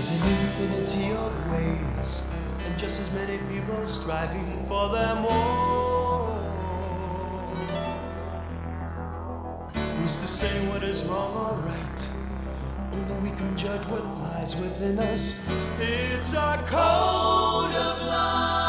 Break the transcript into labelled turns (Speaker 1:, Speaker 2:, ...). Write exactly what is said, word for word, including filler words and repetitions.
Speaker 1: There's an infinity of ways, and just as many people striving for them all. Who's to say what is wrong or right? Only we can judge what lies within us. It's our code of life.